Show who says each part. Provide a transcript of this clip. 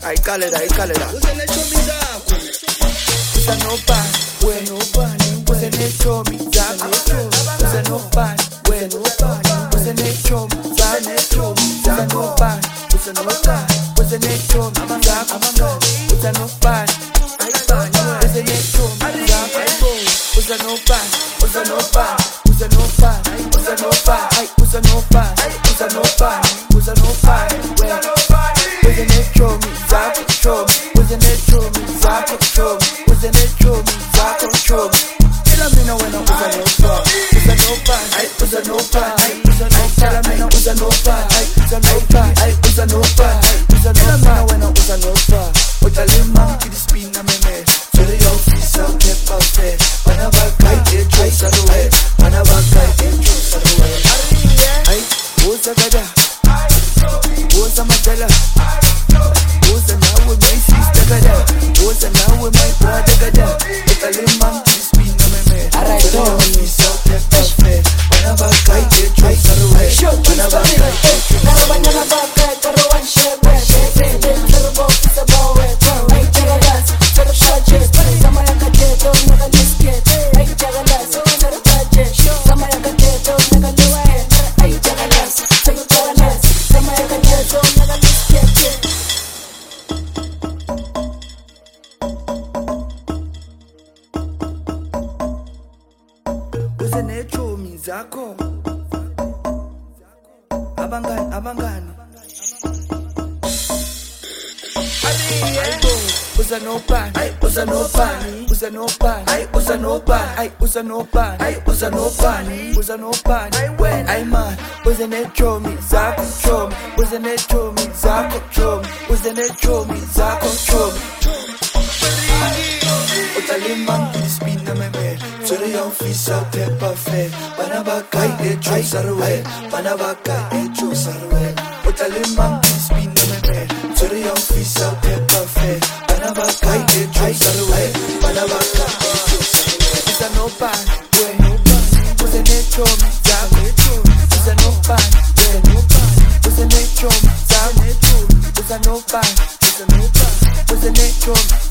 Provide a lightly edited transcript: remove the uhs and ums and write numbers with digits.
Speaker 1: ayikalela
Speaker 2: uzenechomi zakho
Speaker 1: usanobani wena uzenechomi zakho usanobani wena uzenechomi zakho usanobani uzenechomi zakho usanobani uzenechomi zakho usanobani Tell me now when I'm uzenechomi zakho abangani uzanobani wena ayman uzenechomi zakho chomi uzenechomi zakho chomi uzenechomi zakho chomi utalimang spin na meme suri yung fisa te parfait panabakay echo sarwe panabakay echo sarwe utalimang spin na meme suri yung fisa te parfait panabakay echo sarwe panabakay echo sarwe usanobani wena uzenechomi zakho usanobani wena uzenechomi zakho usanobani uzenechomi